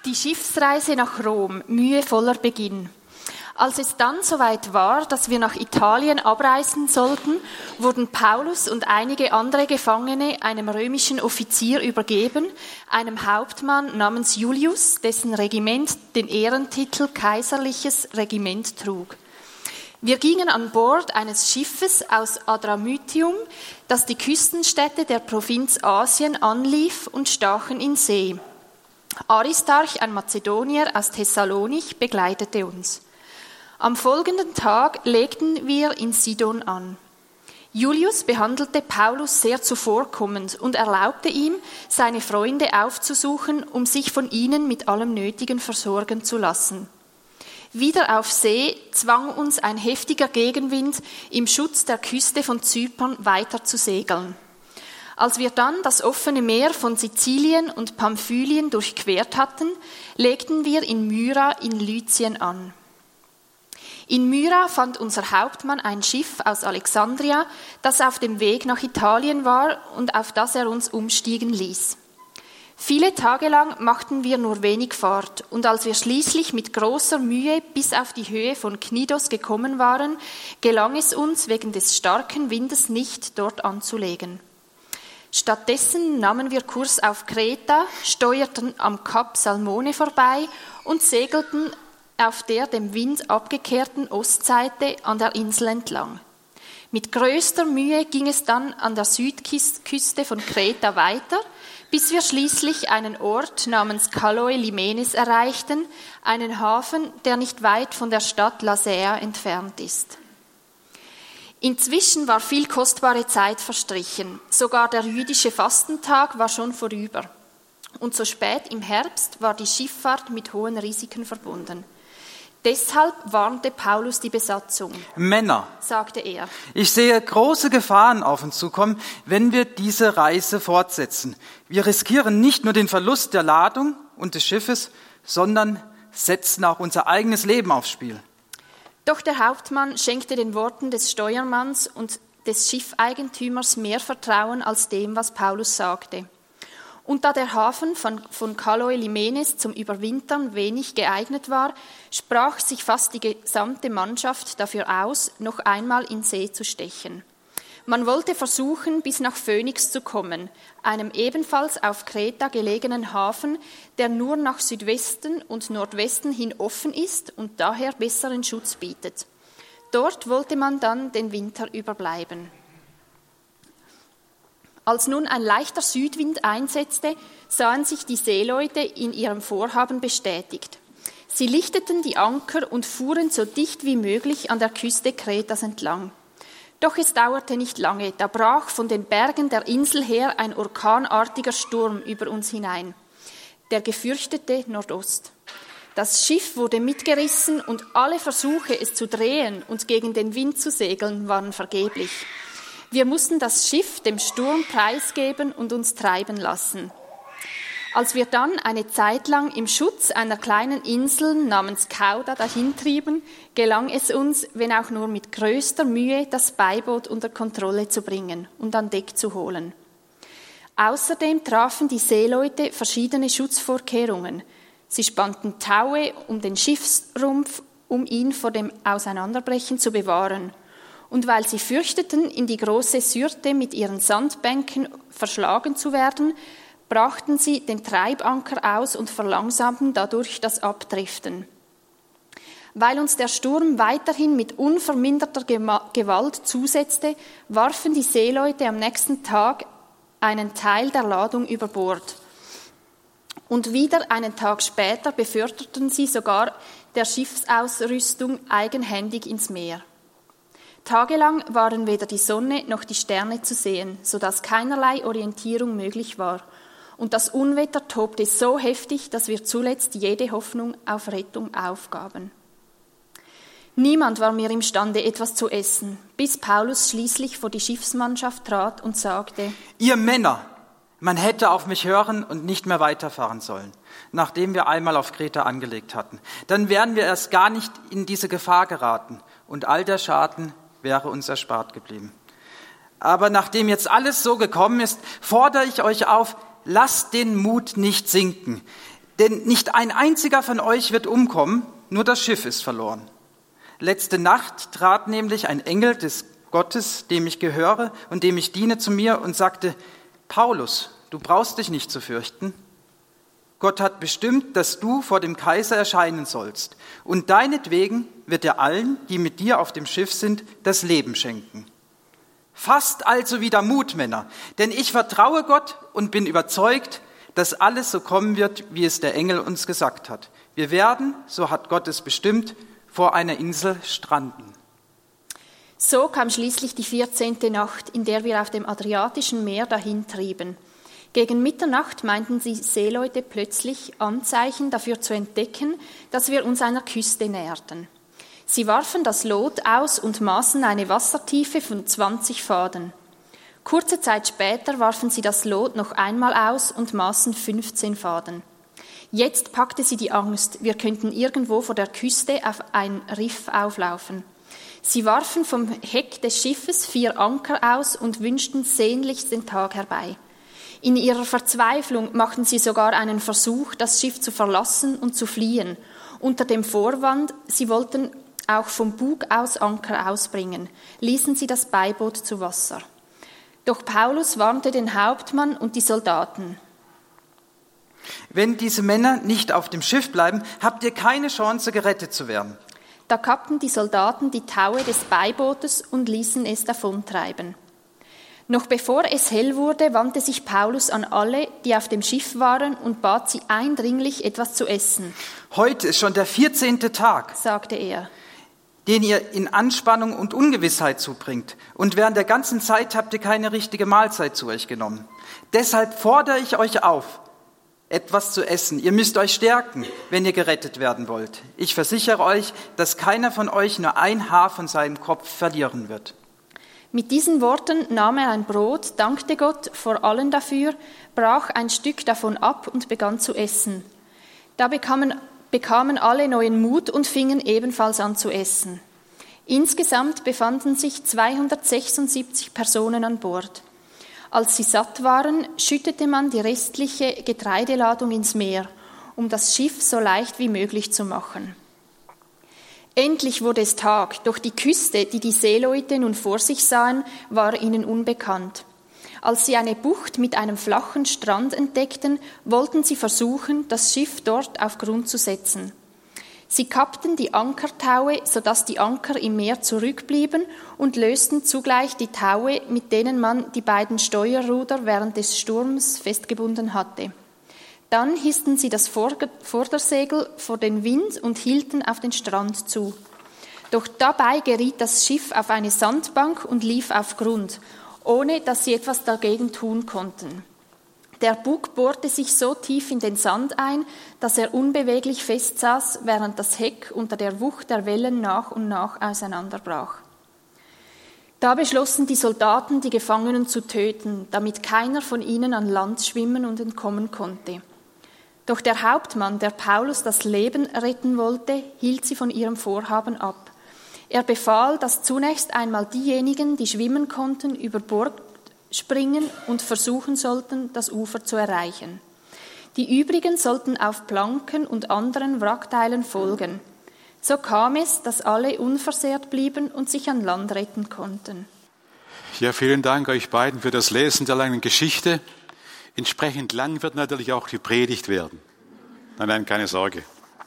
Die Schiffsreise nach Rom, mühevoller Beginn. Als es dann soweit war, dass wir nach Italien abreisen sollten, wurden Paulus und einige andere Gefangene einem römischen Offizier übergeben, einem Hauptmann namens Julius, dessen Regiment den Ehrentitel Kaiserliches Regiment trug. Wir gingen an Bord eines Schiffes aus Adramyttium, das die Küstenstädte der Provinz Asien anlief, und stachen in See. Aristarch, ein Mazedonier aus Thessalonich, begleitete uns. Am folgenden Tag legten wir in Sidon an. Julius behandelte Paulus sehr zuvorkommend und erlaubte ihm, seine Freunde aufzusuchen, um sich von ihnen mit allem Nötigen versorgen zu lassen. Wieder auf See zwang uns ein heftiger Gegenwind, im Schutz der Küste von Zypern weiter zu segeln. Als wir dann das offene Meer von Sizilien und Pamphylien durchquert hatten, legten wir in Myra in Lycien an. In Myra fand unser Hauptmann ein Schiff aus Alexandria, das auf dem Weg nach Italien war und auf das er uns umstiegen ließ. Viele Tage lang machten wir nur wenig Fahrt, und als wir schließlich mit großer Mühe bis auf die Höhe von Knidos gekommen waren, gelang es uns wegen des starken Windes nicht, dort anzulegen. Stattdessen nahmen wir Kurs auf Kreta, steuerten am Kap Salmone vorbei und segelten auf der dem Wind abgekehrten Ostseite an der Insel entlang. Mit größter Mühe ging es dann an der Südküste von Kreta weiter, bis wir schließlich einen Ort namens Kalloi Limenes erreichten, einen Hafen, der nicht weit von der Stadt Lasea entfernt ist. Inzwischen war viel kostbare Zeit verstrichen. Sogar der jüdische Fastentag war schon vorüber. Und so spät im Herbst war die Schifffahrt mit hohen Risiken verbunden. Deshalb warnte Paulus die Besatzung. Männer, sagte er, ich sehe große Gefahren auf uns zukommen, wenn wir diese Reise fortsetzen. Wir riskieren nicht nur den Verlust der Ladung und des Schiffes, sondern setzen auch unser eigenes Leben aufs Spiel. Doch der Hauptmann schenkte den Worten des Steuermanns und des Schiffeigentümers mehr Vertrauen als dem, was Paulus sagte. Und da der Hafen von Kalloi Limenes zum Überwintern wenig geeignet war, sprach sich fast die gesamte Mannschaft dafür aus, noch einmal in See zu stechen. Man wollte versuchen, bis nach Phönix zu kommen, einem ebenfalls auf Kreta gelegenen Hafen, der nur nach Südwesten und Nordwesten hin offen ist und daher besseren Schutz bietet. Dort wollte man dann den Winter überbleiben. Als nun ein leichter Südwind einsetzte, sahen sich die Seeleute in ihrem Vorhaben bestätigt. Sie lichteten die Anker und fuhren so dicht wie möglich an der Küste Kretas entlang. Doch es dauerte nicht lange, da brach von den Bergen der Insel her ein orkanartiger Sturm über uns hinein, der gefürchtete Nordost. Das Schiff wurde mitgerissen und alle Versuche, es zu drehen und gegen den Wind zu segeln, waren vergeblich. Wir mussten das Schiff dem Sturm preisgeben und uns treiben lassen. Als wir dann eine Zeit lang im Schutz einer kleinen Insel namens Cauda dahintrieben, gelang es uns, wenn auch nur mit größter Mühe, das Beiboot unter Kontrolle zu bringen und an Deck zu holen. Außerdem trafen die Seeleute verschiedene Schutzvorkehrungen. Sie spannten Taue um den Schiffsrumpf, um ihn vor dem Auseinanderbrechen zu bewahren. Und weil sie fürchteten, in die große Syrte mit ihren Sandbänken verschlagen zu werden, brachten sie den Treibanker aus und verlangsamten dadurch das Abdriften. Weil uns der Sturm weiterhin mit unverminderter Gewalt zusetzte, warfen die Seeleute am nächsten Tag einen Teil der Ladung über Bord. Und wieder einen Tag später beförderten sie sogar der Schiffsausrüstung eigenhändig ins Meer. Tagelang waren weder die Sonne noch die Sterne zu sehen, sodass keinerlei Orientierung möglich war. Und das Unwetter tobte so heftig, dass wir zuletzt jede Hoffnung auf Rettung aufgaben. Niemand war mehr imstande, etwas zu essen, bis Paulus schließlich vor die Schiffsmannschaft trat und sagte: Ihr Männer, man hätte auf mich hören und nicht mehr weiterfahren sollen, nachdem wir einmal auf Kreta angelegt hatten. Dann wären wir erst gar nicht in diese Gefahr geraten und all der Schaden wäre uns erspart geblieben. Aber nachdem jetzt alles so gekommen ist, fordere ich euch auf, lasst den Mut nicht sinken. Denn nicht ein einziger von euch wird umkommen, nur das Schiff ist verloren. Letzte Nacht trat nämlich ein Engel des Gottes, dem ich gehöre und dem ich diene, zu mir und sagte, Paulus, du brauchst dich nicht zu fürchten. Gott hat bestimmt, dass du vor dem Kaiser erscheinen sollst. Und deinetwegen wird er allen, die mit dir auf dem Schiff sind, das Leben schenken. Fasst also wieder Mut, Männer, denn ich vertraue Gott und bin überzeugt, dass alles so kommen wird, wie es der Engel uns gesagt hat. Wir werden, so hat Gott es bestimmt, vor einer Insel stranden. So kam schließlich die 14. Nacht, in der wir auf dem Adriatischen Meer dahintrieben. Gegen Mitternacht meinten die Seeleute plötzlich Anzeichen dafür zu entdecken, dass wir uns einer Küste näherten. Sie warfen das Lot aus und maßen eine Wassertiefe von 20 Faden. Kurze Zeit später warfen sie das Lot noch einmal aus und maßen 15 Faden. Jetzt packte sie die Angst, wir könnten irgendwo vor der Küste auf ein Riff auflaufen. Sie warfen vom Heck des Schiffes 4 Anker aus und wünschten sehnlichst den Tag herbei. In ihrer Verzweiflung machten sie sogar einen Versuch, das Schiff zu verlassen und zu fliehen, unter dem Vorwand, sie wollten auch vom Bug aus Anker ausbringen, ließen sie das Beiboot zu Wasser. Doch Paulus warnte den Hauptmann und die Soldaten. Wenn diese Männer nicht auf dem Schiff bleiben, habt ihr keine Chance, gerettet zu werden. Da kappten die Soldaten die Taue des Beibootes und ließen es davontreiben. Noch bevor es hell wurde, wandte sich Paulus an alle, die auf dem Schiff waren, und bat sie eindringlich, etwas zu essen. Heute ist schon der 14. Tag, sagte er, den ihr in Anspannung und Ungewissheit zubringt. Und während der ganzen Zeit habt ihr keine richtige Mahlzeit zu euch genommen. Deshalb fordere ich euch auf, etwas zu essen. Ihr müsst euch stärken, wenn ihr gerettet werden wollt. Ich versichere euch, dass keiner von euch nur ein Haar von seinem Kopf verlieren wird. Mit diesen Worten nahm er ein Brot, dankte Gott vor allen dafür, brach ein Stück davon ab und begann zu essen. Da bekamen alle neuen Mut und fingen ebenfalls an zu essen. Insgesamt befanden sich 276 Personen an Bord. Als sie satt waren, schüttete man die restliche Getreideladung ins Meer, um das Schiff so leicht wie möglich zu machen. Endlich wurde es Tag, doch die Küste, die die Seeleute nun vor sich sahen, war ihnen unbekannt. Als sie eine Bucht mit einem flachen Strand entdeckten, wollten sie versuchen, das Schiff dort auf Grund zu setzen. Sie kappten die Ankertaue, sodass die Anker im Meer zurückblieben, und lösten zugleich die Taue, mit denen man die beiden Steuerruder während des Sturms festgebunden hatte. Dann hissten sie das Vordersegel vor den Wind und hielten auf den Strand zu. Doch dabei geriet das Schiff auf eine Sandbank und lief auf Grund, ohne dass sie etwas dagegen tun konnten. Der Bug bohrte sich so tief in den Sand ein, dass er unbeweglich festsaß, während das Heck unter der Wucht der Wellen nach und nach auseinanderbrach. Da beschlossen die Soldaten, die Gefangenen zu töten, damit keiner von ihnen an Land schwimmen und entkommen konnte. Doch der Hauptmann, der Paulus das Leben retten wollte, hielt sie von ihrem Vorhaben ab. Er befahl, dass zunächst einmal diejenigen, die schwimmen konnten, über Bord springen und versuchen sollten, das Ufer zu erreichen. Die übrigen sollten auf Planken und anderen Wrackteilen folgen. So kam es, dass alle unversehrt blieben und sich an Land retten konnten. Ja, vielen Dank euch beiden für das Lesen der langen Geschichte. Entsprechend lang wird natürlich auch die Predigt werden. Nein, keine Sorge.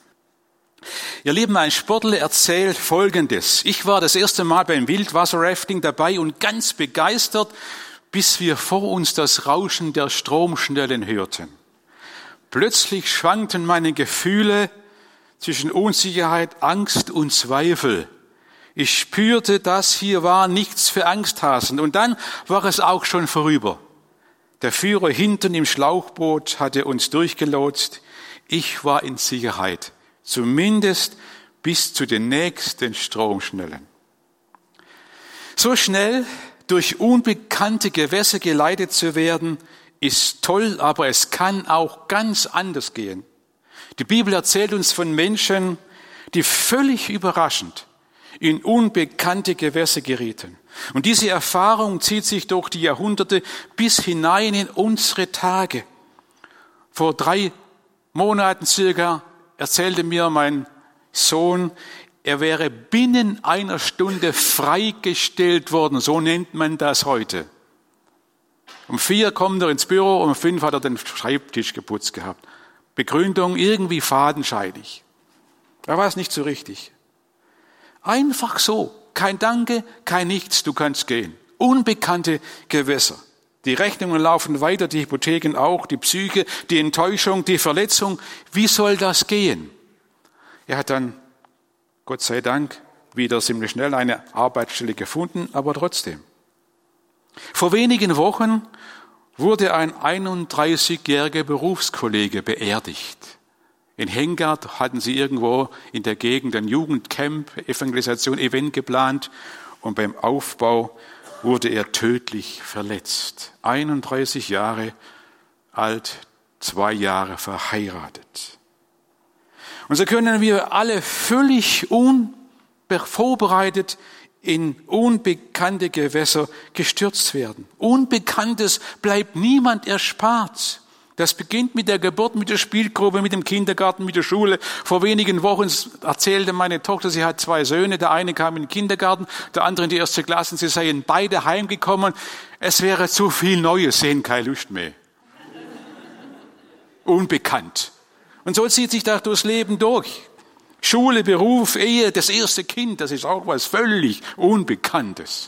Ihr Lieben, ein Sportler erzählt Folgendes. Ich war das erste Mal beim Wildwasserrafting dabei und ganz begeistert, bis wir vor uns das Rauschen der Stromschnellen hörten. Plötzlich schwankten meine Gefühle zwischen Unsicherheit, Angst und Zweifel. Ich spürte, das hier war nichts für Angsthasen. Und dann war es auch schon vorüber. Der Führer hinten im Schlauchboot hatte uns durchgelotst. Ich war in Sicherheit, zumindest bis zu den nächsten Stromschnellen. So schnell durch unbekannte Gewässer geleitet zu werden, ist toll, aber es kann auch ganz anders gehen. Die Bibel erzählt uns von Menschen, die völlig überraschend in unbekannte Gewässer gerieten. Und diese Erfahrung zieht sich durch die Jahrhunderte bis hinein in unsere Tage. Vor 3 Monaten circa erzählte mir mein Sohn, er wäre binnen einer Stunde freigestellt worden. So nennt man das heute. Um 4 kommt er ins Büro, um 5 hat er den Schreibtisch geputzt gehabt. Begründung irgendwie fadenscheinig. Da war es nicht so richtig. Einfach so. Kein Danke, kein Nichts, du kannst gehen. Unbekannte Gewässer. Die Rechnungen laufen weiter, die Hypotheken auch, die Psyche, die Enttäuschung, die Verletzung. Wie soll das gehen? Er hat dann, Gott sei Dank, wieder ziemlich schnell eine Arbeitsstelle gefunden, aber trotzdem. Vor wenigen Wochen wurde ein 31-jähriger Berufskollege beerdigt. In Hengart hatten sie irgendwo in der Gegend ein Jugendcamp, Evangelisation, Event geplant und beim Aufbau wurde er tödlich verletzt. 31 Jahre alt, 2 Jahre verheiratet. Und so können wir alle völlig unvorbereitet in unbekannte Gewässer gestürzt werden. Unbekanntes bleibt niemand erspart. Das beginnt mit der Geburt, mit der Spielgruppe, mit dem Kindergarten, mit der Schule. Vor wenigen Wochen erzählte meine Tochter, sie hat 2 Söhne. Der eine kam in den Kindergarten, der andere in die 1. Klasse. Sie seien beide heimgekommen. Es wäre zu viel Neues, sehen keine Lust mehr. Unbekannt. Und so zieht sich das durchs Leben durch. Schule, Beruf, Ehe, das erste Kind, das ist auch was völlig Unbekanntes.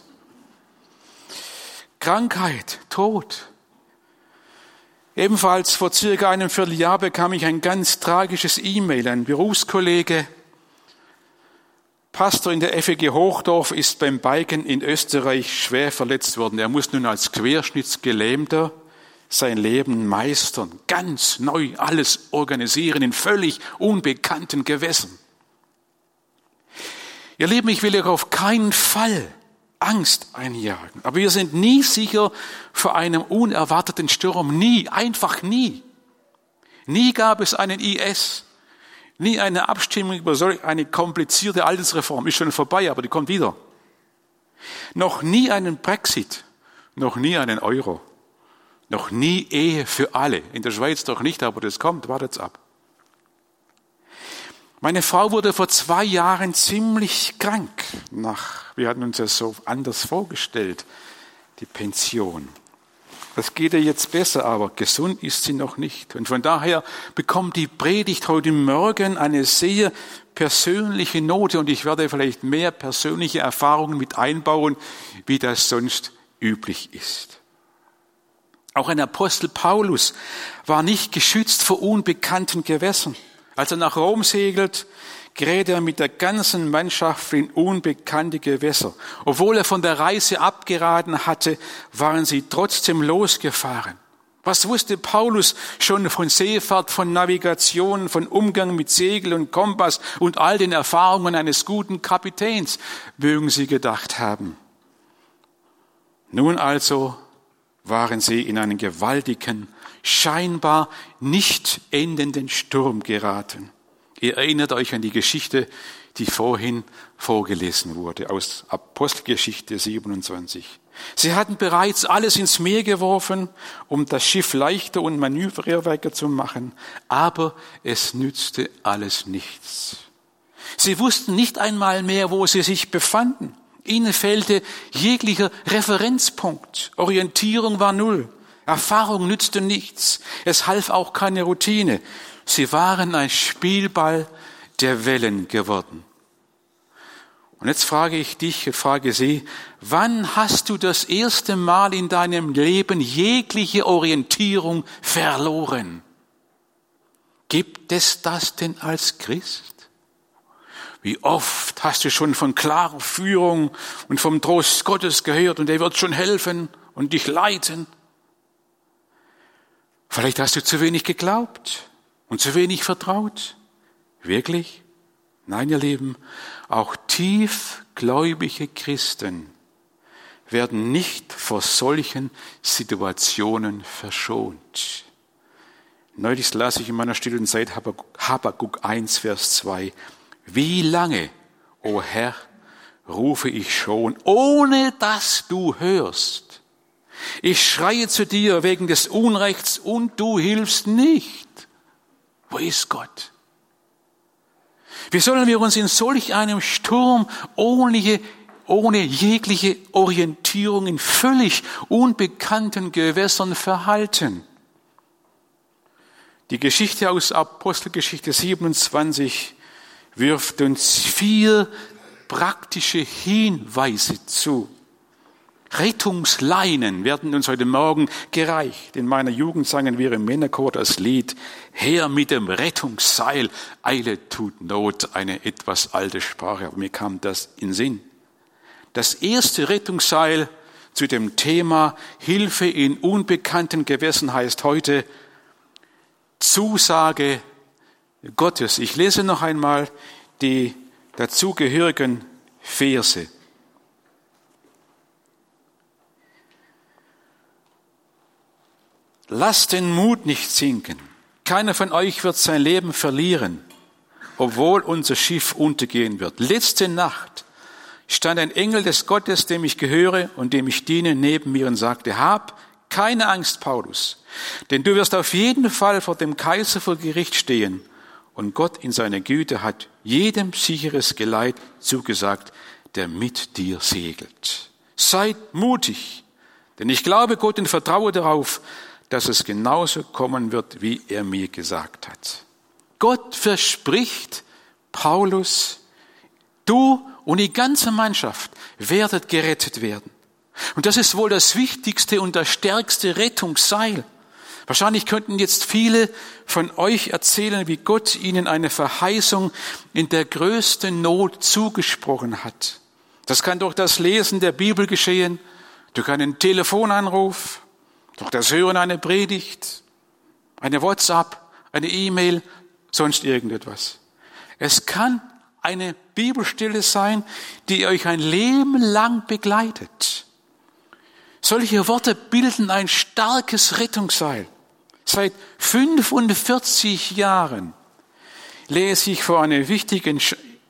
Krankheit, Tod. Ebenfalls vor circa einem Vierteljahr bekam ich ein ganz tragisches E-Mail. Ein Berufskollege, Pastor in der FEG Hochdorf, ist beim Biken in Österreich schwer verletzt worden. Er muss nun als Querschnittsgelähmter sein Leben meistern, ganz neu alles organisieren in völlig unbekannten Gewässern. Ihr Lieben, ich will euch auf keinen Fall Angst einjagen, aber wir sind nie sicher vor einem unerwarteten Sturm, nie, einfach nie. Nie gab es einen IS, nie eine Abstimmung über solch eine komplizierte Altersreform, ist schon vorbei, aber die kommt wieder. Noch nie einen Brexit, noch nie einen Euro. Noch nie Ehe für alle. In der Schweiz doch nicht, aber das kommt, wartet's ab. Meine Frau wurde vor 2 Jahren ziemlich krank. Wir hatten uns das so anders vorgestellt, die Pension. Das geht ihr jetzt besser, aber gesund ist sie noch nicht. Und von daher bekommt die Predigt heute Morgen eine sehr persönliche Note und ich werde vielleicht mehr persönliche Erfahrungen mit einbauen, wie das sonst üblich ist. Auch ein Apostel Paulus war nicht geschützt vor unbekannten Gewässern. Als er nach Rom segelt, gerät er mit der ganzen Mannschaft in unbekannte Gewässer. Obwohl er von der Reise abgeraten hatte, waren sie trotzdem losgefahren. Was wusste Paulus schon von Seefahrt, von Navigation, von Umgang mit Segel und Kompass und all den Erfahrungen eines guten Kapitäns, mögen sie gedacht haben. Nun also waren sie in einen gewaltigen, scheinbar nicht endenden Sturm geraten. Ihr erinnert euch an die Geschichte, die vorhin vorgelesen wurde, aus Apostelgeschichte 27. Sie hatten bereits alles ins Meer geworfen, um das Schiff leichter und manövrierfähiger zu machen, aber es nützte alles nichts. Sie wussten nicht einmal mehr, wo sie sich befanden. Ihnen fehlte jeglicher Referenzpunkt. Orientierung war null. Erfahrung nützte nichts. Es half auch keine Routine. Sie waren ein Spielball der Wellen geworden. Und jetzt frage ich dich, frage Sie, wann hast du das erste Mal in deinem Leben jegliche Orientierung verloren? Gibt es das denn als Christ? Wie oft hast du schon von klarer Führung und vom Trost Gottes gehört und er wird schon helfen und dich leiten? Vielleicht hast du zu wenig geglaubt und zu wenig vertraut. Wirklich? Nein, ihr Lieben, auch tiefgläubige Christen werden nicht vor solchen Situationen verschont. Neulich las ich in meiner stillen Zeit Habakuk 1, Vers 2. Wie lange, o Herr, rufe ich schon, ohne dass du hörst? Ich schreie zu dir wegen des Unrechts und du hilfst nicht. Wo ist Gott? Wie sollen wir uns in solch einem Sturm ohne jegliche Orientierung in völlig unbekannten Gewässern verhalten? Die Geschichte aus Apostelgeschichte 27 wirft uns 4 praktische Hinweise zu. Rettungsleinen werden uns heute Morgen gereicht. In meiner Jugend sangen wir im Männerchor das Lied Her mit dem Rettungsseil, Eile tut Not, eine etwas alte Sprache, aber mir kam das in Sinn. Das erste Rettungsseil zu dem Thema Hilfe in unbekannten Gewässern heißt heute Zusage Gottes. Ich lese noch einmal die dazugehörigen Verse. Lasst den Mut nicht sinken. Keiner von euch wird sein Leben verlieren, obwohl unser Schiff untergehen wird. Letzte Nacht stand ein Engel des Gottes, dem ich gehöre und dem ich diene, neben mir und sagte, hab keine Angst, Paulus, denn du wirst auf jeden Fall vor dem Kaiser vor Gericht stehen. Und Gott in seiner Güte hat jedem sicheres Geleit zugesagt, der mit dir segelt. Seid mutig, denn ich glaube Gott und vertraue darauf, dass es genauso kommen wird, wie er mir gesagt hat. Gott verspricht, Paulus, du und die ganze Mannschaft werdet gerettet werden. Und das ist wohl das wichtigste und das stärkste Rettungsseil. Wahrscheinlich könnten jetzt viele von euch erzählen, wie Gott ihnen eine Verheißung in der größten Not zugesprochen hat. Das kann durch das Lesen der Bibel geschehen, durch einen Telefonanruf, durch das Hören einer Predigt, eine WhatsApp, eine E-Mail, sonst irgendetwas. Es kann eine Bibelstelle sein, die euch ein Leben lang begleitet. Solche Worte bilden ein starkes Rettungsseil. Seit 45 Jahren lese ich vor einer wichtigen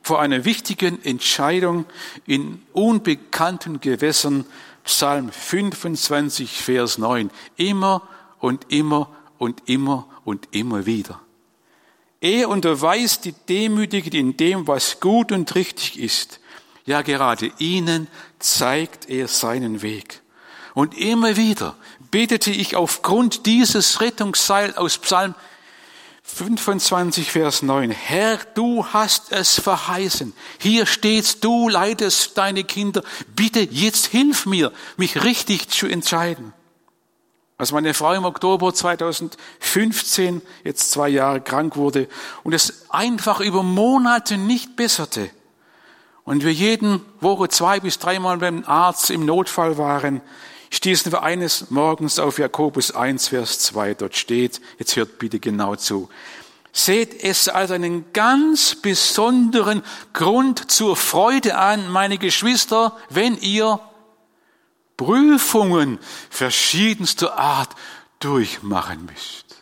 Entscheidung in unbekannten Gewässern Psalm 25, Vers 9. Immer und immer und immer und immer wieder. Er unterweist die Demütigen in dem, was gut und richtig ist. Ja, gerade ihnen zeigt er seinen Weg. Und immer wieder betete ich aufgrund dieses Rettungsseils aus Psalm 25, Vers 9. Herr, du hast es verheißen. Hier steht's, du leitest deine Kinder. Bitte, jetzt hilf mir, mich richtig zu entscheiden. Als meine Frau im Oktober 2015, jetzt 2 Jahre krank wurde und es einfach über Monate nicht besserte und wir jeden Woche 2 bis 3 Mal beim Arzt im Notfall waren, stießen wir eines Morgens auf Jakobus 1, Vers 2. Dort steht, jetzt hört bitte genau zu, seht es als einen ganz besonderen Grund zur Freude an, meine Geschwister, wenn ihr Prüfungen verschiedenster Art durchmachen müsst.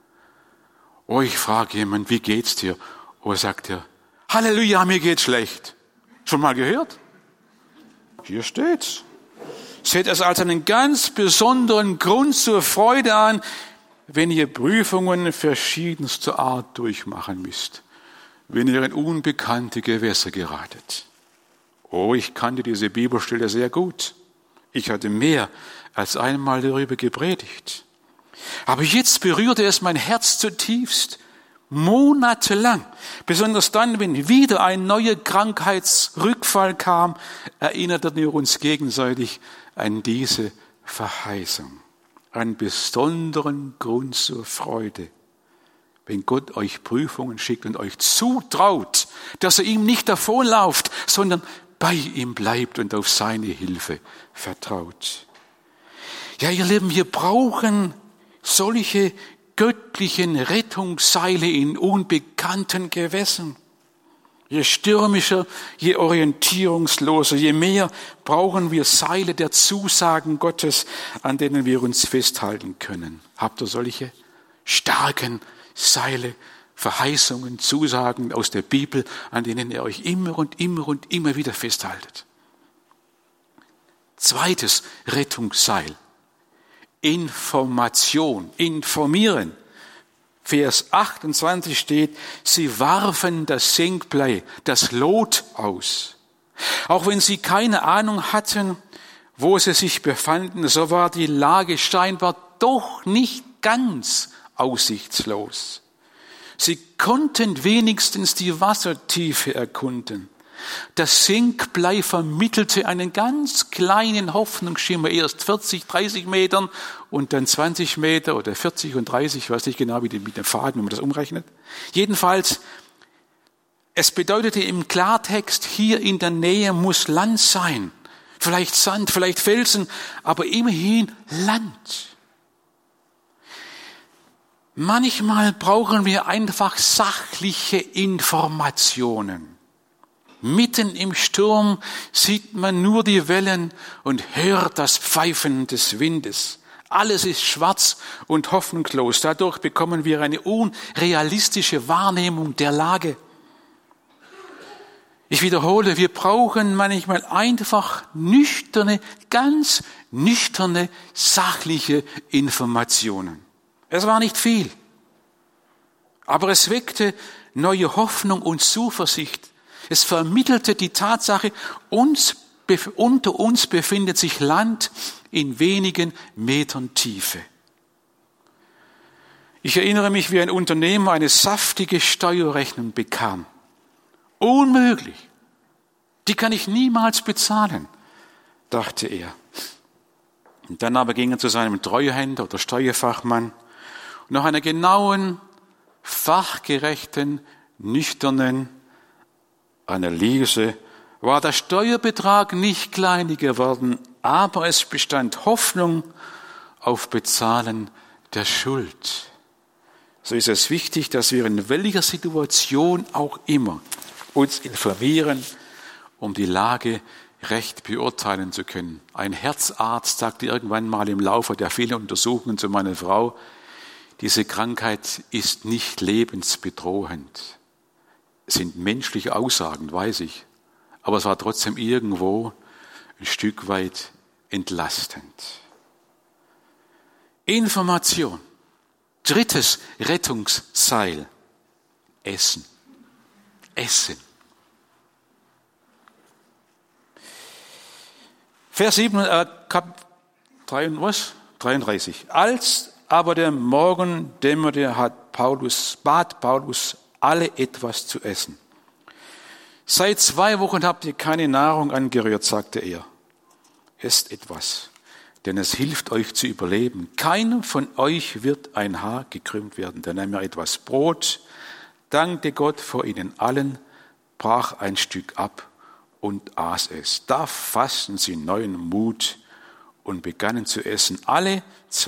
Oh, ich frage jemand, wie geht's dir? Oh, sagt er, Halleluja, mir geht's schlecht. Schon mal gehört? Hier steht's. Seht es als einen ganz besonderen Grund zur Freude an, wenn ihr Prüfungen verschiedenster Art durchmachen müsst, wenn ihr in unbekannte Gewässer geratet. Oh, ich kannte diese Bibelstelle sehr gut. Ich hatte mehr als einmal darüber gepredigt. Aber jetzt berührte es mein Herz zutiefst, monatelang. Besonders dann, wenn wieder ein neuer Krankheitsrückfall kam, erinnerten wir uns gegenseitig an diese Verheißung. Einen besonderen Grund zur Freude, wenn Gott euch Prüfungen schickt und euch zutraut, dass ihr ihm nicht davonlauft, sondern bei ihm bleibt und auf seine Hilfe vertraut. Ja, ihr Lieben, wir brauchen solche göttlichen Rettungsseile in unbekannten Gewässern. Je stürmischer, je orientierungsloser, je mehr brauchen wir Seile der Zusagen Gottes, an denen wir uns festhalten können. Habt ihr solche starken Seile, Verheißungen, Zusagen aus der Bibel, an denen ihr euch immer und immer und immer wieder festhaltet? Zweites Rettungsseil. Information, informieren. Vers 28 steht, sie warfen das Senkblei, das Lot aus. Auch wenn sie keine Ahnung hatten, wo sie sich befanden, so war die Lage scheinbar doch nicht ganz aussichtslos. Sie konnten wenigstens die Wassertiefe erkunden. Das Senkblei vermittelte einen ganz kleinen Hoffnungsschimmer, erst 40, 30 Metern und dann 20 Meter oder 40 und 30, ich weiß nicht genau, wie mit dem Faden, wenn man das umrechnet. Jedenfalls, es bedeutete im Klartext, hier in der Nähe muss Land sein. Vielleicht Sand, vielleicht Felsen, aber immerhin Land. Manchmal brauchen wir einfach sachliche Informationen. Mitten im Sturm sieht man nur die Wellen und hört das Pfeifen des Windes. Alles ist schwarz und hoffnungslos. Dadurch bekommen wir eine unrealistische Wahrnehmung der Lage. Ich wiederhole, wir brauchen manchmal einfach nüchterne, ganz nüchterne, sachliche Informationen. Es war nicht viel, aber es weckte neue Hoffnung und Zuversicht. Es vermittelte die Tatsache, unter uns befindet sich Land in wenigen Metern Tiefe. Ich erinnere mich, wie ein Unternehmer eine saftige Steuerrechnung bekam. Unmöglich. Die kann ich niemals bezahlen, dachte er. Und dann aber ging er zu seinem Treuhänder oder Steuerfachmann und nach einer genauen, fachgerechten, nüchternen Analyse war der Steuerbetrag nicht kleiner geworden, aber es bestand Hoffnung auf Bezahlen der Schuld. So ist es wichtig, dass wir in welcher Situation auch immer uns informieren, um die Lage recht beurteilen zu können. Ein Herzarzt sagte irgendwann mal im Laufe der vielen Untersuchungen zu meiner Frau, diese Krankheit ist nicht lebensbedrohend. Es sind menschliche Aussagen, weiß ich, aber es war trotzdem irgendwo ein Stück weit entlastend. Information. Drittes Rettungsseil. Essen. Essen. Vers 33. Als aber der Morgen dämmerte, bat Paulus alle etwas zu essen. Seit 2 Wochen habt ihr keine Nahrung angerührt, sagte er. Esst etwas, denn es hilft euch zu überleben. Keinem von euch wird ein Haar gekrümmt werden. Dann nahm er etwas Brot, dankte Gott vor ihnen allen, brach ein Stück ab und aß es. Da fassten sie neuen Mut und begannen zu essen. Alle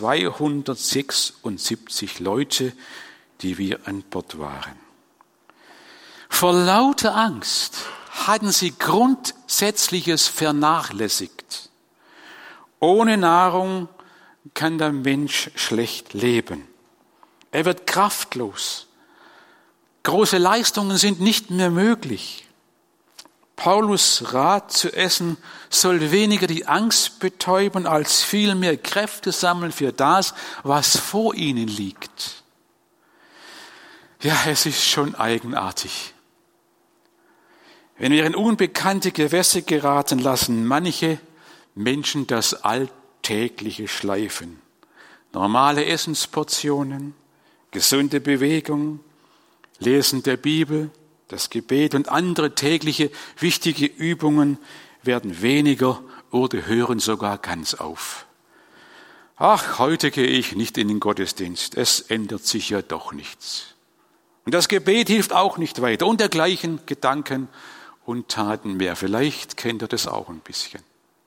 276 Leute, die wir an Bord waren. Vor lauter Angst hatten sie Grundsätzliches vernachlässigt. Ohne Nahrung kann der Mensch schlecht leben. Er wird kraftlos. Große Leistungen sind nicht mehr möglich. Paulus Rat zu essen soll weniger die Angst betäuben, als vielmehr Kräfte sammeln für das, was vor ihnen liegt. Ja, es ist schon eigenartig. Wenn wir in unbekannte Gewässer geraten, lassen manche Menschen das alltägliche schleifen. Normale Essensportionen, gesunde Bewegung, Lesen der Bibel, das Gebet und andere tägliche wichtige Übungen werden weniger oder hören sogar ganz auf. Ach, heute gehe ich nicht in den Gottesdienst, es ändert sich ja doch nichts. Und das Gebet hilft auch nicht weiter und dergleichen Gedanken und Taten mehr. Vielleicht kennt ihr das auch ein bisschen.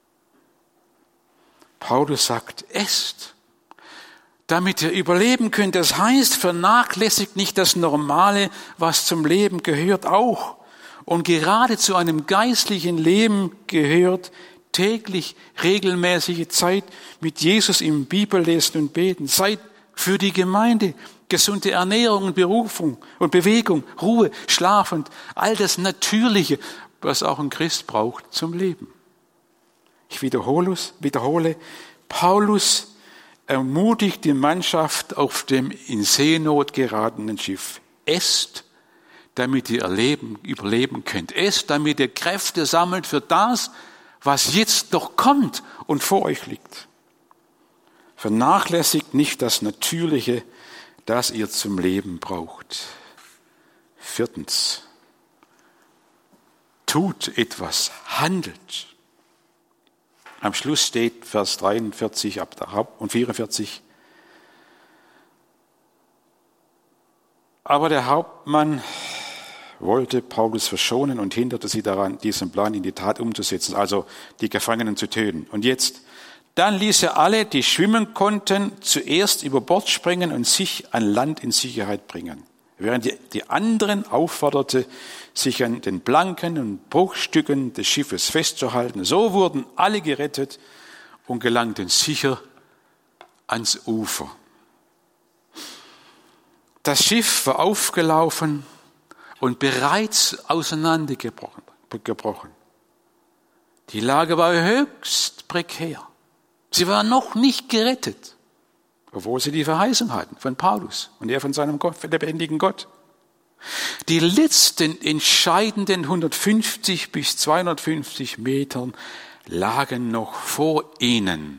Paulus sagt, esst, damit ihr überleben könnt. Das heißt, vernachlässigt nicht das Normale, was zum Leben gehört, auch. Und gerade zu einem geistlichen Leben gehört täglich regelmäßige Zeit mit Jesus im Bibellesen und Beten. Zeit für die Gemeinde, gesunde Ernährung und Berufung und Bewegung, Ruhe, Schlaf und all das Natürliche, was auch ein Christ braucht zum Leben. Ich wiederhole, Paulus ermutigt die Mannschaft auf dem in Seenot geratenen Schiff: Esst, damit ihr überleben könnt. Esst, damit ihr Kräfte sammelt für das, was jetzt noch kommt und vor euch liegt. Vernachlässigt nicht das Natürliche, das ihr zum Leben braucht. 4. Tut etwas, handelt. Am Schluss steht Vers 43 und 44. Aber der Hauptmann wollte Paulus verschonen und hinderte sie daran, diesen Plan in die Tat umzusetzen, also die Gefangenen zu töten. Und jetzt, dann ließ er alle, die schwimmen konnten, zuerst über Bord springen und sich an Land in Sicherheit bringen, während die anderen aufforderte, sich an den Planken und Bruchstücken des Schiffes festzuhalten. So wurden alle gerettet und gelangten sicher ans Ufer. Das Schiff war aufgelaufen und bereits auseinandergebrochen. Die Lage war höchst prekär. Sie waren noch nicht gerettet, obwohl sie die Verheißung hatten von Paulus und er von seinem Gott, von der lebendigen Gott. Die letzten entscheidenden 150 bis 250 Metern lagen noch vor ihnen.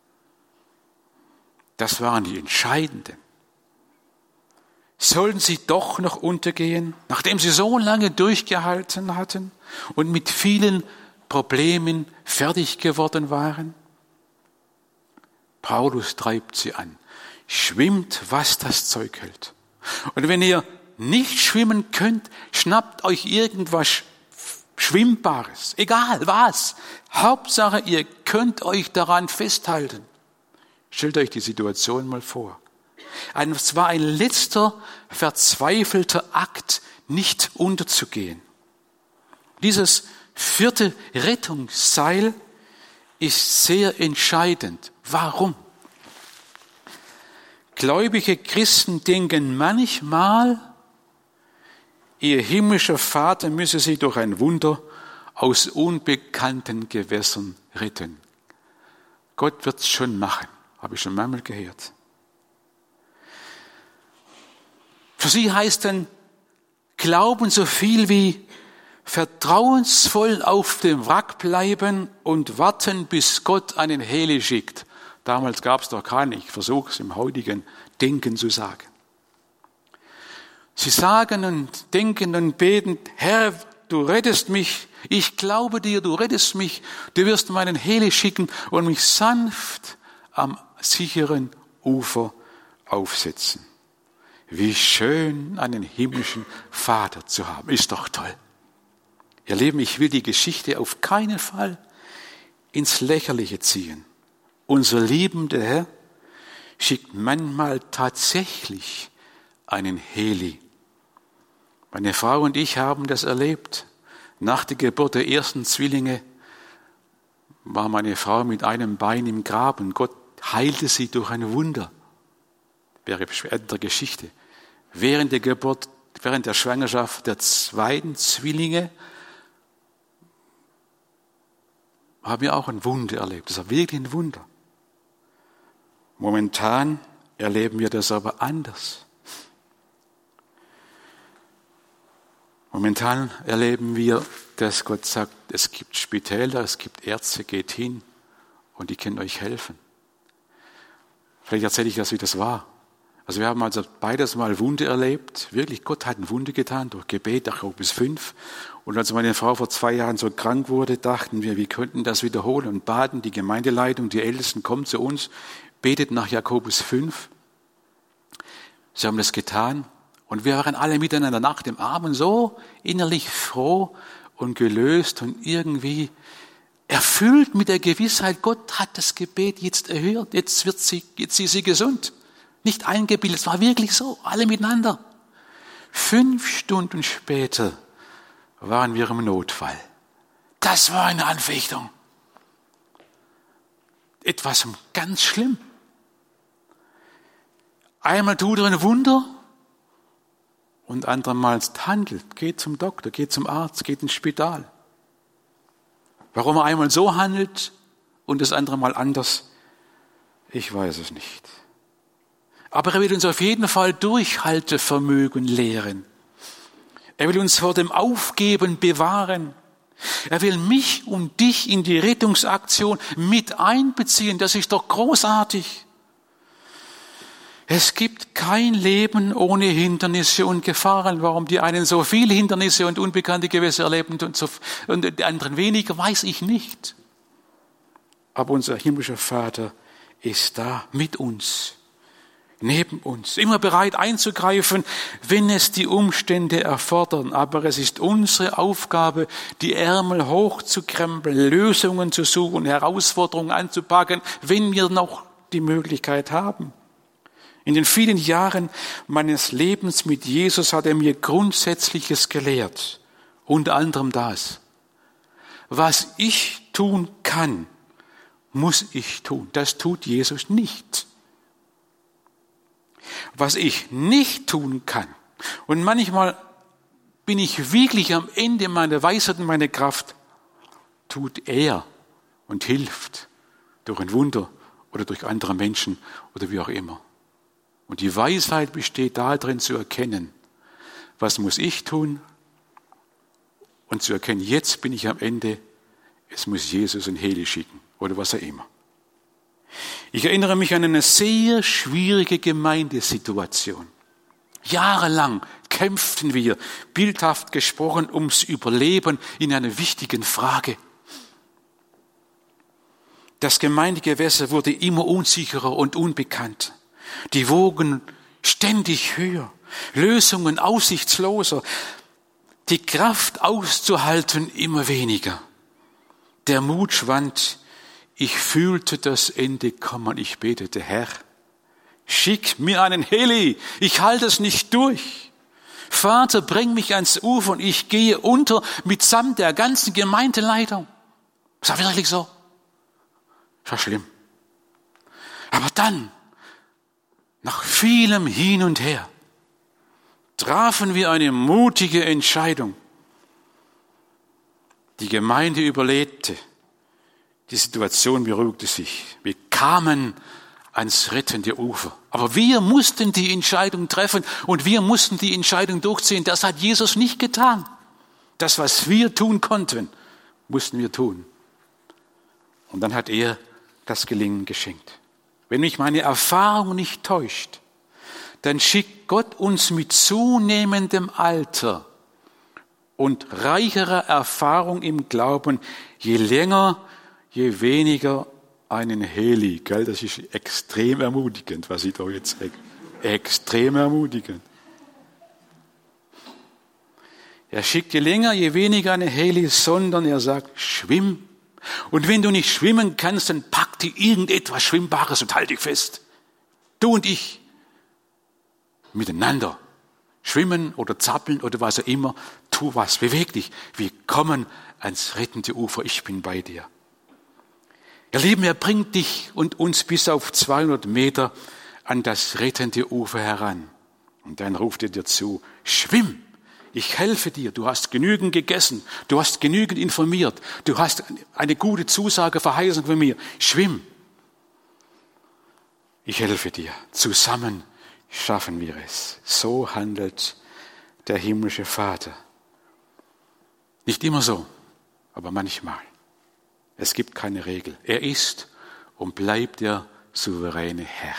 Das waren die entscheidenden. Sollten sie doch noch untergehen, nachdem sie so lange durchgehalten hatten und mit vielen Problemen fertig geworden waren? Paulus treibt sie an. Schwimmt, was das Zeug hält. Und wenn ihr nicht schwimmen könnt, schnappt euch irgendwas Schwimmbares. Egal was. Hauptsache, ihr könnt euch daran festhalten. Stellt euch die Situation mal vor. Es war ein letzter, verzweifelter Akt, nicht unterzugehen. Dieses 4. Rettungsseil ist sehr entscheidend. Warum? Gläubige Christen denken manchmal, ihr himmlischer Vater müsse sie durch ein Wunder aus unbekannten Gewässern retten. Gott wird es schon machen, habe ich schon manchmal gehört. Für sie heißt dann Glauben so viel wie vertrauensvoll auf dem Wrack bleiben und warten, bis Gott einen Heli schickt. Damals gab es doch keinen, ich versuche es im heutigen Denken zu sagen. Sie sagen und denken und beten: Herr, du rettest mich, ich glaube dir, du rettest mich, du wirst meinen Heli schicken und mich sanft am sicheren Ufer aufsetzen. Wie schön, einen himmlischen Vater zu haben. Ist doch toll. Ihr Lieben, ich will die Geschichte auf keinen Fall ins Lächerliche ziehen. Unser liebender Herr schickt manchmal tatsächlich einen Heli. Meine Frau und ich haben das erlebt. Nach der Geburt der ersten Zwillinge war meine Frau mit einem Bein im Grab und Gott heilte sie durch ein Wunder. Wäre in der Geschichte. Während der Geburt, während der Schwangerschaft der 2. Zwillinge haben wir auch ein Wunder erlebt. Das war wirklich ein Wunder. Momentan erleben wir das aber anders. Momentan erleben wir, dass Gott sagt, es gibt Spitäler, es gibt Ärzte, geht hin und die können euch helfen. Vielleicht erzähle ich das, wie das war. Also wir haben also beides mal Wunder erlebt. Wirklich, Gott hat ein Wunder getan durch Gebet, Jakobus 5. Und als meine Frau vor 2 Jahren so krank wurde, dachten wir, wir könnten das wiederholen und baten die Gemeindeleitung, die Ältesten, kommt zu uns, betet nach Jakobus 5. Sie haben das getan und wir waren alle miteinander nach dem Abend so innerlich froh und gelöst und irgendwie erfüllt mit der Gewissheit, Gott hat das Gebet jetzt erhört, jetzt ist sie gesund. Nicht eingebildet, es war wirklich so, alle miteinander. 5 Stunden später waren wir im Notfall. Das war eine Anfechtung. Etwas ganz schlimm. Einmal tut er ein Wunder und andermals handelt, geht zum Doktor, geht zum Arzt, geht ins Spital. Warum er einmal so handelt und das andere Mal anders, Ich weiß es nicht. Aber er will uns auf jeden Fall Durchhaltevermögen lehren. Er will uns vor dem Aufgeben bewahren. Er will mich und dich in die Rettungsaktion mit einbeziehen. Das ist doch großartig. Es gibt kein Leben ohne Hindernisse und Gefahren. Warum die einen so viele Hindernisse und unbekannte Gewässer erleben und die anderen weniger, weiß ich nicht. Aber unser himmlischer Vater ist da mit uns, neben uns, immer bereit einzugreifen, wenn es die Umstände erfordern. Aber es ist unsere Aufgabe, die Ärmel hochzukrempeln, Lösungen zu suchen, Herausforderungen anzupacken, wenn wir noch die Möglichkeit haben. In den vielen Jahren meines Lebens mit Jesus hat er mir Grundsätzliches gelehrt. Unter anderem das. Was ich tun kann, muss ich tun. Das tut Jesus nicht. Was ich nicht tun kann, und manchmal bin ich wirklich am Ende meiner Weisheit und meiner Kraft, tut er und hilft durch ein Wunder oder durch andere Menschen oder wie auch immer. Und die Weisheit besteht darin zu erkennen, was muss ich tun und zu erkennen, jetzt bin ich am Ende, es muss Jesus ein Heli schicken oder was auch immer. Ich erinnere mich an eine sehr schwierige Gemeindesituation. Jahrelang kämpften wir, bildhaft gesprochen, ums Überleben in einer wichtigen Frage. Das Gemeindegewässer wurde immer unsicherer und unbekannter. Die Wogen ständig höher, Lösungen aussichtsloser, die Kraft auszuhalten immer weniger. Der Mut schwand, ich fühlte das Ende kommen, ich betete, Herr, schick mir einen Heli, ich halte es nicht durch. Vater, bring mich ans Ufer und ich gehe unter mitsamt der ganzen Gemeindeleitung. Das war wirklich so. Das war schlimm. Aber dann, nach vielem Hin und Her, trafen wir eine mutige Entscheidung. Die Gemeinde überlebte. Die Situation beruhigte sich. Wir kamen ans rettende Ufer. Aber wir mussten die Entscheidung treffen und wir mussten die Entscheidung durchziehen. Das hat Jesus nicht getan. Das, was wir tun konnten, mussten wir tun. Und dann hat er das Gelingen geschenkt. Wenn mich meine Erfahrung nicht täuscht, dann schickt Gott uns mit zunehmendem Alter und reicherer Erfahrung im Glauben, je länger, je weniger einen Heli. Gell? Das ist extrem ermutigend, was ich da jetzt sage. Extrem ermutigend. Er schickt je länger, je weniger einen Heli, sondern er sagt, schwimm. Und wenn du nicht schwimmen kannst, dann pack dir irgendetwas Schwimmbares und halt dich fest. Du und ich miteinander schwimmen oder zappeln oder was auch immer. Tu was, beweg dich. Wir kommen ans rettende Ufer. Ich bin bei dir. Ihr Lieben, er bringt dich und uns bis auf 200 Meter an das rettende Ufer heran. Und dann ruft er dir zu, schwimm. Ich helfe dir, du hast genügend gegessen, du hast genügend informiert, du hast eine gute Zusage, Verheißung von mir. Schwimm. Ich helfe dir. Zusammen schaffen wir es. So handelt der himmlische Vater. Nicht immer so, aber manchmal. Es gibt keine Regel. Er ist und bleibt der souveräne Herr.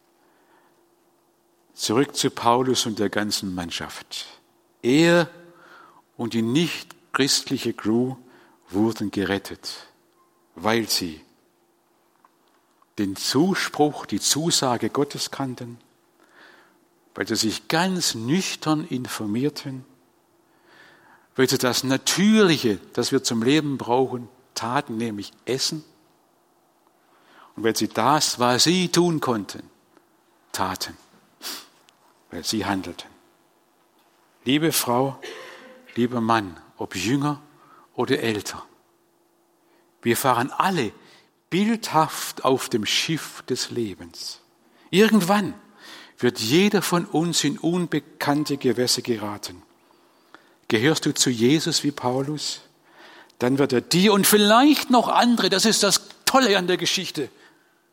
Zurück zu Paulus und der ganzen Mannschaft. Er und die nicht-christliche Crew wurden gerettet, weil sie den Zuspruch, die Zusage Gottes kannten, weil sie sich ganz nüchtern informierten, weil sie das Natürliche, das wir zum Leben brauchen, taten, nämlich essen, und weil sie das, was sie tun konnten, taten, weil sie handelten. Liebe Frau, lieber Mann, ob jünger oder älter, wir fahren alle bildhaft auf dem Schiff des Lebens. Irgendwann wird jeder von uns in unbekannte Gewässer geraten. Gehörst du zu Jesus wie Paulus? Dann wird er dir und vielleicht noch andere, das ist das Tolle an der Geschichte,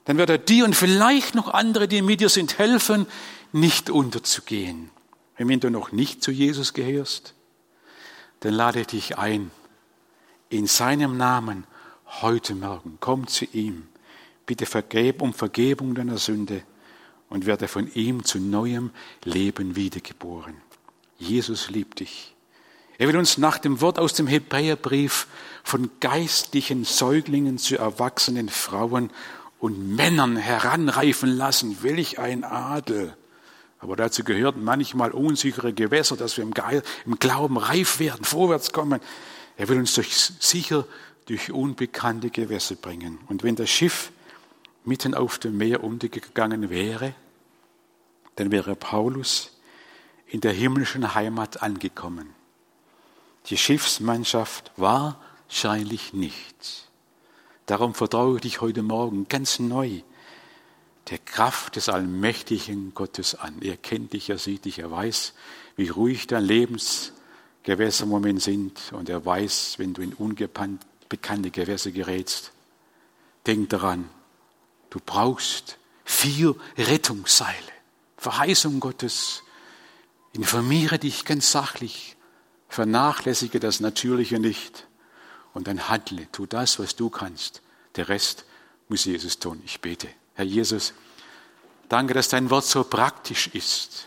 Dann wird er dir und vielleicht noch andere, die mit dir sind, helfen, nicht unterzugehen. Und wenn du noch nicht zu Jesus gehörst, dann lade ich dich ein, in seinem Namen heute Morgen, komm zu ihm, bitte um Vergebung deiner Sünde und werde von ihm zu neuem Leben wiedergeboren. Jesus liebt dich. Er will uns nach dem Wort aus dem Hebräerbrief von geistlichen Säuglingen zu erwachsenen Frauen und Männern heranreifen lassen. Welch ein Adel! Aber dazu gehört manchmal unsichere Gewässer, dass wir im Glauben reif werden, vorwärts kommen. Er will uns sicher durch unbekannte Gewässer bringen. Und wenn das Schiff mitten auf dem Meer untergegangen wäre, dann wäre Paulus in der himmlischen Heimat angekommen. Die Schiffsmannschaft wahrscheinlich nicht. Darum vertraue ich dich heute Morgen ganz neu der Kraft des allmächtigen Gottes an. Er kennt dich, er sieht dich, er weiß, wie ruhig dein Lebensgewässer im Moment sind. Und er weiß, wenn du in unbekannte Gewässer gerätst. Denk daran, du brauchst 4 Rettungsseile. Verheißung Gottes. Informiere dich ganz sachlich. Vernachlässige das Natürliche nicht. Und dann handle, tu das, was du kannst. Der Rest muss Jesus tun. Ich bete. Herr Jesus, danke, dass dein Wort so praktisch ist.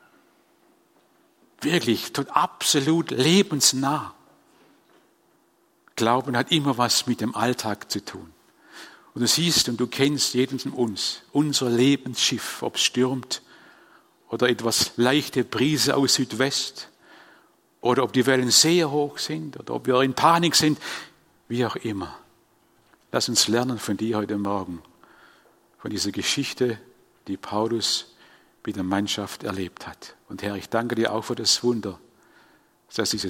Wirklich, absolut lebensnah. Glauben hat immer was mit dem Alltag zu tun. Und du siehst und du kennst jeden von uns, unser Lebensschiff, ob es stürmt oder etwas leichte Brise aus Südwest oder ob die Wellen sehr hoch sind oder ob wir in Panik sind, wie auch immer. Lass uns lernen von dir heute Morgen, von dieser Geschichte, die Paulus mit der Mannschaft erlebt hat. Und Herr, ich danke dir auch für das Wunder, dass diese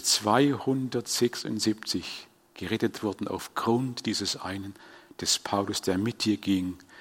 276 gerettet wurden aufgrund dieses einen, des Paulus, der mit dir ging